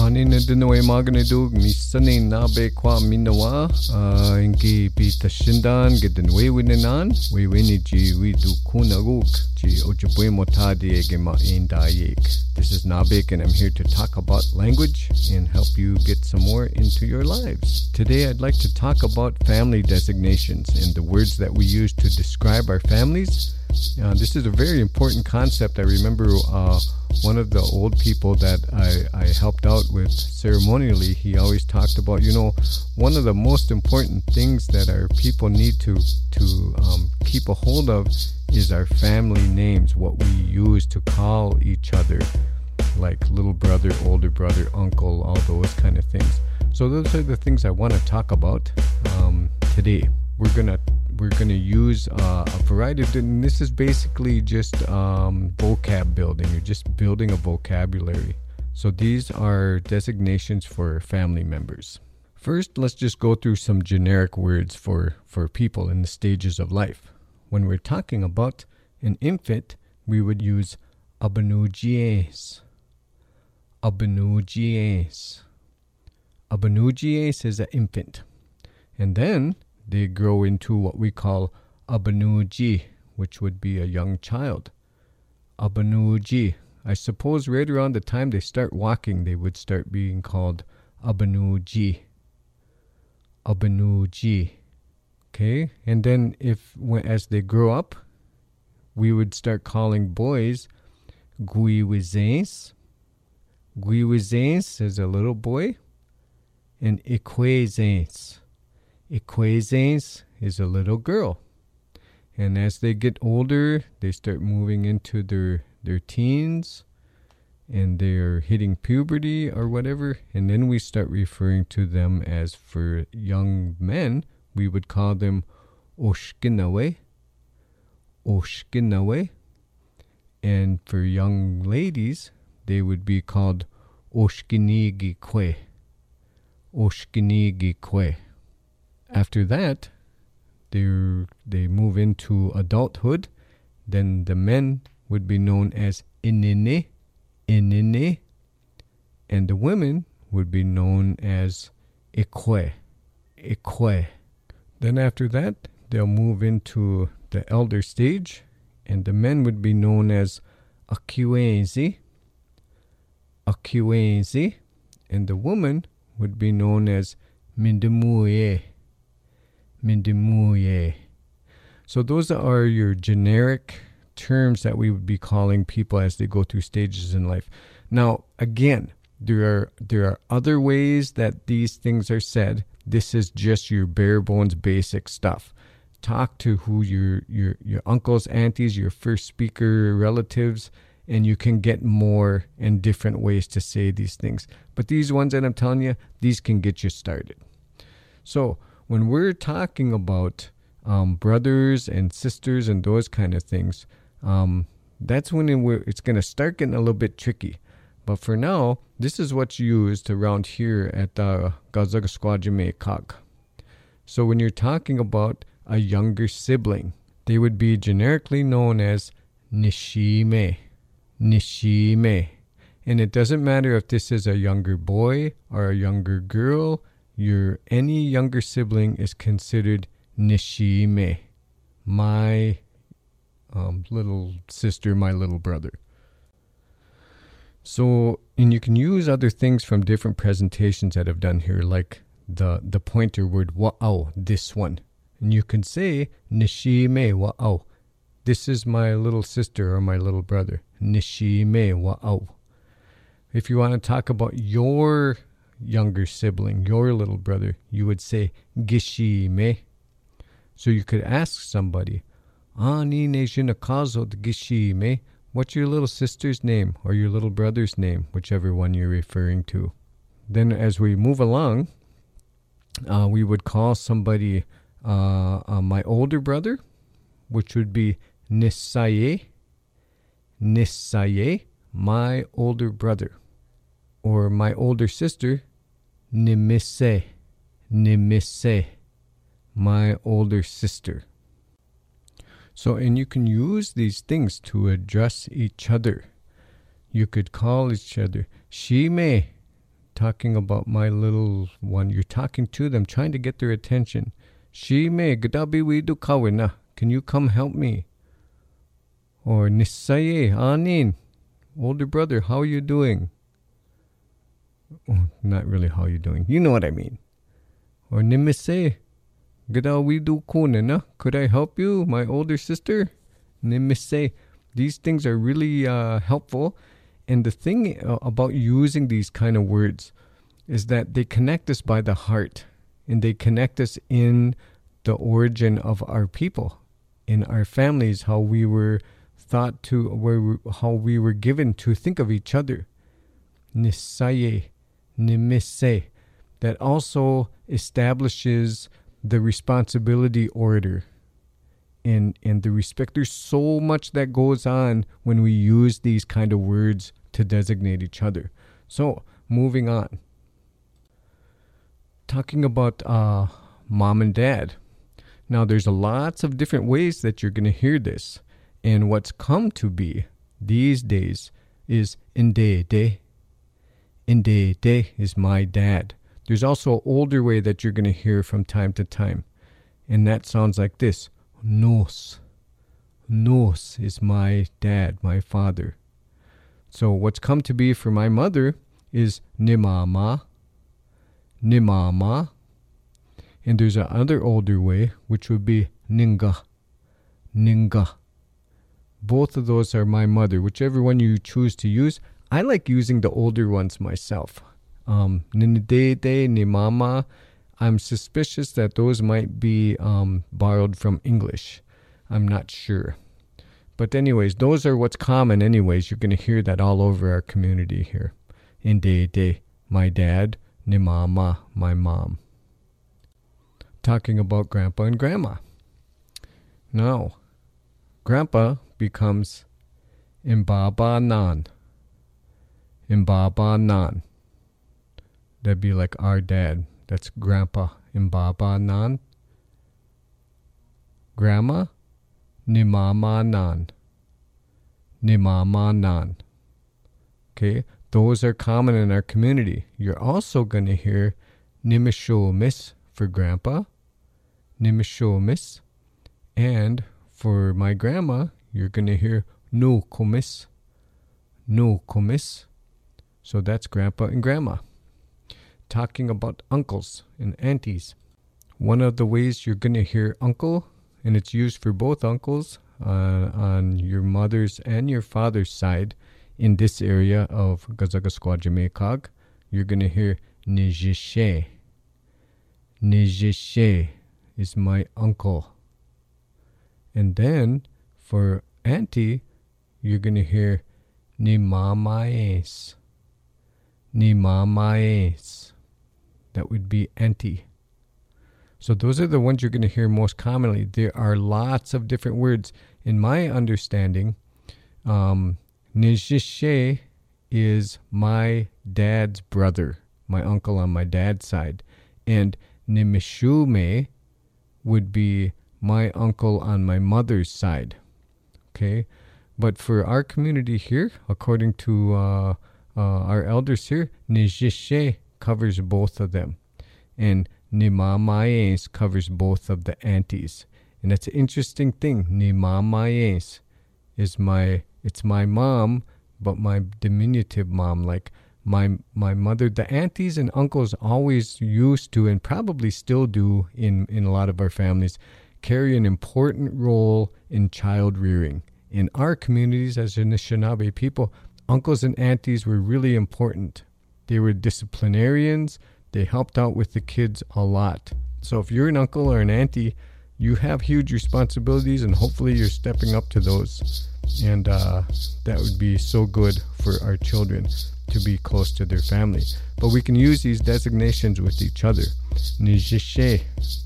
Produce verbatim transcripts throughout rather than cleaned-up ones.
Anina dinoe maganidug misani nabe kwa minawa ingi bitashindan gedinwe wininan we winiji we du kunaguk ji ojibwe motadi egema indayek. This is Nabik and I'm here to talk about language and help you get some more into your lives. Today I'd like to talk about family designations and the words that we use to describe our families. Uh, this is a very important concept. I remember uh, one of the old people that I, I helped out with ceremonially, he always talked about, you know, one of the most important things that our people need to, to um, keep a hold of is our family names, what we use to call each other, like little brother, older brother, uncle, all those kind of things. So those are the things I want to talk about um, today. We're going to We're going to use uh, a variety of, and this is basically just um, vocab building. You're just building a vocabulary. So these are designations for family members. First, let's just go through some generic words for, for people in the stages of life. When we're talking about an infant, we would use abanugies. Abanugies. Abanugies is an infant. And then they grow into what we call abanuji, which would be a young child. Abanuji. I suppose right around the time they start walking, they would start being called abanuji. Abanuji. Okay? And then if, when, as they grow up, we would start calling boys guiwizens. Guiwizens is a little boy. And ikwezens. Equazens is a little girl. And as they get older, they start moving into their, their teens and they're hitting puberty or whatever. And then we start referring to them as, for young men, we would call them oshkinawe. Oshkinawe. And for young ladies, they would be called oshkinigikwe. Oshkinigikwe. After that, they they move into adulthood. Then the men would be known as inine, inine, and the women would be known as ikwe, ikwe. Then after that, they'll move into the elder stage, and the men would be known as akiwenzi, akiwenzi, and the woman would be known as mindemuye. Mindemuye. So those are your generic terms that we would be calling people as they go through stages in life. Now, again, there are there are other ways that these things are said. This is just your bare bones basic stuff. Talk to who your your your uncles, aunties, your first speaker relatives, and you can get more and different ways to say these things. But these ones that I'm telling you, these can get you started. So when we're talking about um, brothers and sisters and those kind of things, um, that's when it we're, it's going to start getting a little bit tricky. But for now, this is what's used around here at the Gazagasquajime Kak. So when you're talking about a younger sibling, they would be generically known as Nishime. Nishime. And it doesn't matter if this is a younger boy or a younger girl. Your any younger sibling is considered Nishime, my um, little sister, my little brother. So, and you can use other things from different presentations that I've done here, like the, the pointer word wa'au, this one. And you can say Nishime wa'au. This is my little sister or my little brother. Nishime wa'au. If you want to talk about your younger sibling, your little brother, you would say gishime. So you could ask somebody, Ani nejinakazo gishime, what's your little sister's name or your little brother's name, whichever one you're referring to. Then as we move along, uh, we would call somebody uh, uh, my older brother, which would be nisaye, nisaye, my older brother. Or my older sister, Nimise, Nimise, my older sister. So, and you can use these things to address each other. You could call each other Shime, talking about my little one. You're talking to them, trying to get their attention. She me gadabi we do kawina. Can you come help me? Or Nisaye, Anin, older brother, how are you doing? Oh, not really how you doing. You know what I mean. Or Nimise, gada we do kunena. Could I help you, my older sister? Nimise. These things are really uh, helpful. And the thing uh, about using these kind of words is that they connect us by the heart. And they connect us in the origin of our people, in our families, how we were thought to, where we, how we were given to think of each other. Nisaye, nimise. That also establishes the responsibility order and, and the respect. There's so much that goes on when we use these kind of words to designate each other. So, moving on. Talking about uh, mom and dad. Now, there's lots of different ways that you're going to hear this. And what's come to be these days is Indede. Indede is my dad. There's also an older way that you're going to hear from time to time. And that sounds like this. Nos. Nos is my dad, my father. So what's come to be for my mother is Nimama. Nimama. And there's another older way, which would be Ninga. Ninga. Both of those are my mother. Whichever one you choose to use. I like using the older ones myself. Um, Ninidede, Nimama. I'm suspicious that those might be um, borrowed from English. I'm not sure. But anyways, those are what's common anyways. You're going to hear that all over our community here. Indede, my dad. Nimama, my mom. Talking about grandpa and grandma. Now, grandpa becomes Imbaba Nan. Imbaba Nan. That'd be like our dad. That's grandpa. Imbaba Nan. Grandma. Nimama Nan. Nimama Nan. Okay, those are common in our community. You're also going to hear Nimishomis for grandpa. Nimishomis. And for my grandma, you're going to hear no komis. No komis. So that's grandpa and grandma. Talking about uncles and aunties. One of the ways you're going to hear uncle, and it's used for both uncles uh, on your mother's and your father's side in this area of Gazagasquajamakog, you're going to hear Nijishe. Nijishe is my uncle. And then for auntie, you're going to hear Nimamaes. Nimamaes. That would be auntie. So those are the ones you're going to hear most commonly. There are lots of different words. In my understanding, um, Nijishe is my dad's brother, my uncle on my dad's side. And Nimishume would be my uncle on my mother's side. Okay? But for our community here, according to uh, uh, our elders here, Nijishe covers both of them. And Nimamaes covers both of the aunties. And that's an interesting thing. Nimamaes is my, it's my mom, but my diminutive mom. Like my my mother, the aunties and uncles always used to, and probably still do in, in a lot of our families, carry an important role in child rearing. In our communities as Anishinaabe people, uncles and aunties were really important. They were disciplinarians. They helped out with the kids a lot. So if you're an uncle or an auntie, you have huge responsibilities, and hopefully you're stepping up to those. And uh, that would be so good for our children to be close to their family. But we can use these designations with each other. Nijishe.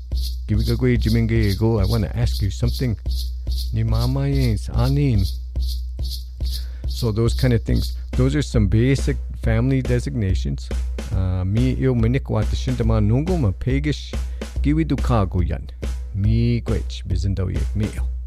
I want to ask you something. Nimamaes, anin. So those kind of things. Those are some basic family designations. Mi il minikwa tishintama nungo ma pegish giwi dukago yan. Mi gwech bizindaw yek mi il.